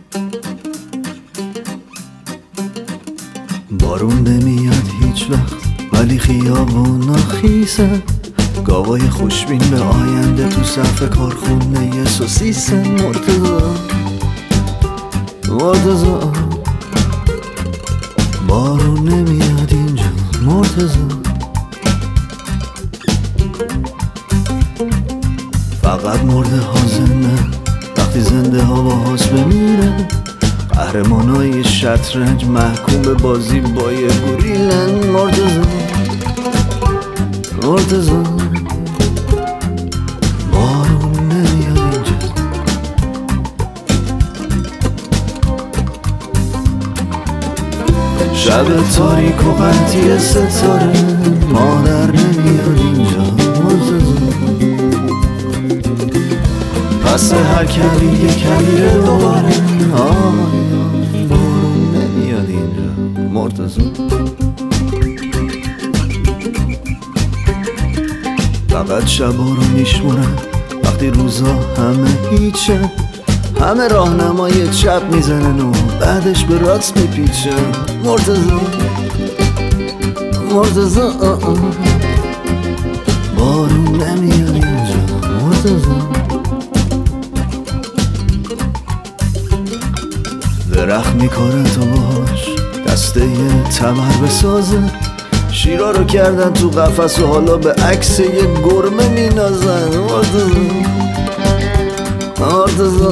بارون نمیاد هیچ وقت ولی خیابونا خیسن، گاوای خوشبین به آینده تو صف کارخونه سوسیسن. مرتضا بارون نمیاد اینجا مرتضا، فقط مرده ها زندن وقتی زنده ها با هاست بمیرن. قهرمانای شطرنج محکوم به بازی با یه گوریلن. مرتضا بارون نمیاد اینجا. شب تاریک و قطعی ستاره، مادر نمیاد اینجا مرتضا. پس هر کلی یه کلیه دوباره، بارون نمیاد اینجا مرتضا. فقط شبا رو میشمونن وقتی روزا همه هیچه، همه راهنمای چپ میزنن و بعدش به راست میپیچن. مرتضا بارون نمیاد اینجا مرتضا. درخت میکاره تو باش دسته تمر بسازه، شیرا رو کردن تو قفس و حالا به عکس یه گرمه مینازن. مرتضا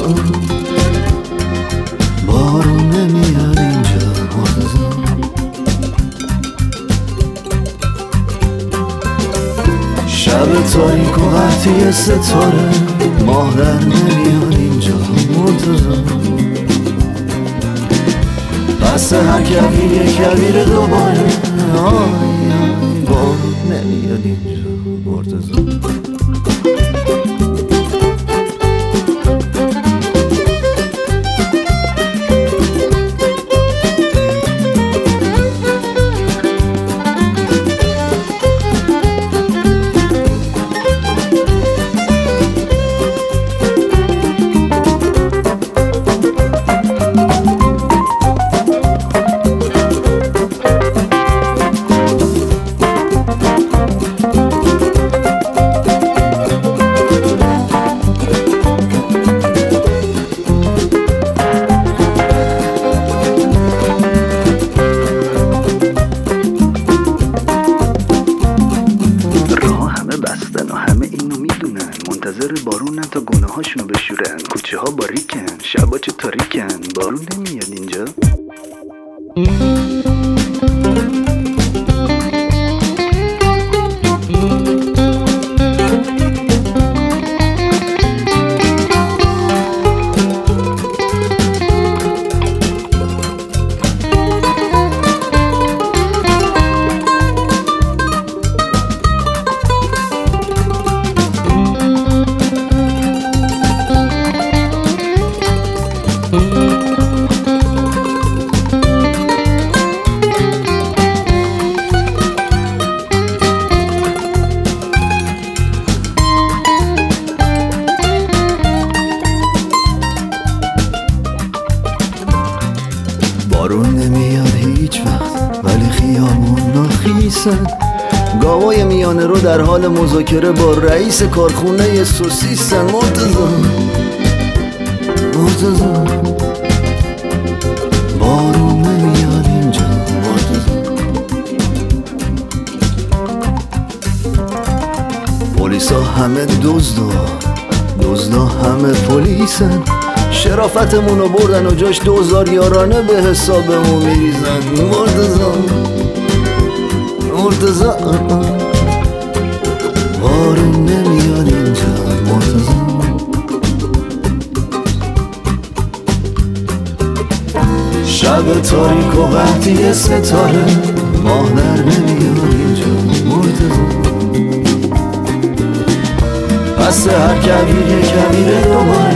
بارون نمیاد اینجا مرتضا. شب تاریک و قطعی ستاره، مادر نمیاد اینجا مرتضا. پس هر کبیر یه کبیر دوباره، بارون نمیاد اینجا مرتضا. منتظر بارونن تا گناه هاشونو بشورن. کوچه ها باریکن، شبا چه تاریکن. بارون نمیاد اینجا. بارون نمیاد هیچ وقت ولی خیابونا خیسن، گاوای میانه رو در حال مذاکره با رئیس کارخونه سوسیسن. مرتضا بارون نمیاد اینجا مرتضا. پلیسا همه دزدا همه پلیسن، شرافتمونو بردن و جاش 2000 یارانه به حسابمون میریزن. مرتضا بارون نمیاد اینجا مرتضا. شب تاریک و قطعی ستاره، مادر نمیاد اینجا مرتضا. پس هر کبیر یه کبیر دوباره،